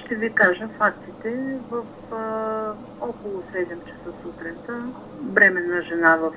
Ще ви кажа фактите. В около 7 часа сутринта бременна жена в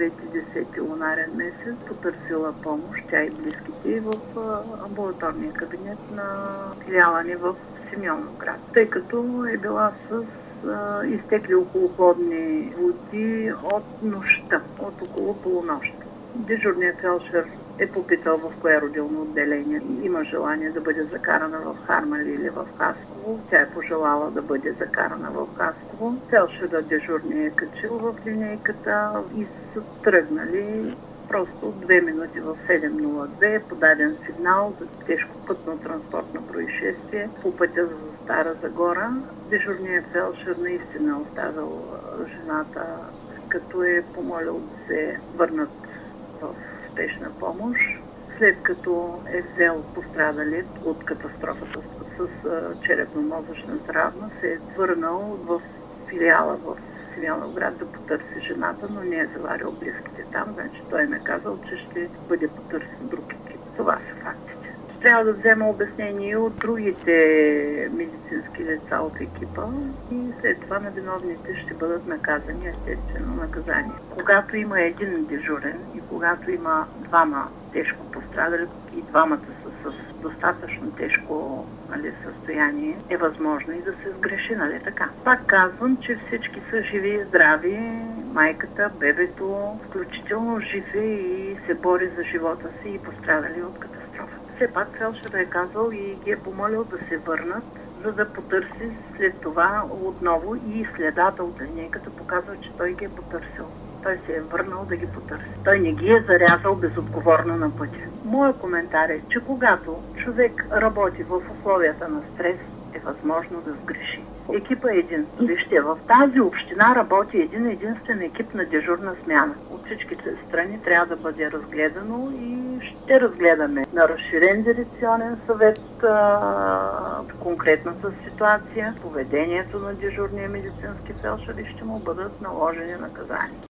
9-10 лунарен месец потърсила помощ, тя и близките, в амбулаторния кабинет на филиала ни в Симеоновград, тъй като е била с изтекли околоплодни води от нощта, от около полунощ. Дежурният фелдшер е попитал в кое родилно отделение има желание да бъде закарана в Харманли или в Хасково. Тя е пожелала да бъде закарана в Хасково. Фелдшерът дежурния е качил в линейката и са тръгнали. Просто 2 минути в 7:02 е подаден сигнал за тежко пътно-транспортно происшествие по пътя за Стара Загора. Дежурният фелдшер наистина е оставил жената, като е помолил да се върнат в спешна помощ. След като е взел пострадали от катастрофата с черепно-мозъчна травма, се е върнал в филиала в Симеоновград да потърси жената, но не е заварил близките там. Значи той ме казал, че ще бъде потърсен друг екип. Това са фактите. Трябва да взема обяснение от другите медицински лица от екипа и след това на виновните ще бъдат наказани, естествено наказание. Когато има един дежурен и когато има двама тежко пострадали и двамата са с достатъчно тежко състояние, е възможно и да се сгреши, нали така? Пак казвам, че всички са живи и здрави, майката, бебето, включително жив е и се бори за живота си и пострадали от катастрофата. Все пак фелдшерът е казал и ги е помолил да се върнат, за да потърси след това отново и следата от линейката показва, че той ги е потърсил. Той се е върнал да ги потърси. Той не ги е зарязал безотговорно на пътя. Моят коментар е, че когато човек работи в условията на стрес, е възможно да сгреши. Екипа е един. Вижте, в тази община работи един единствен екип на дежурна смяна. От всичките страни трябва да бъде разгледано и ще разгледаме на разширен дирекционен съвет конкретната ситуация, поведението на дежурния медицински фелдшер и ще му бъдат наложени наказания.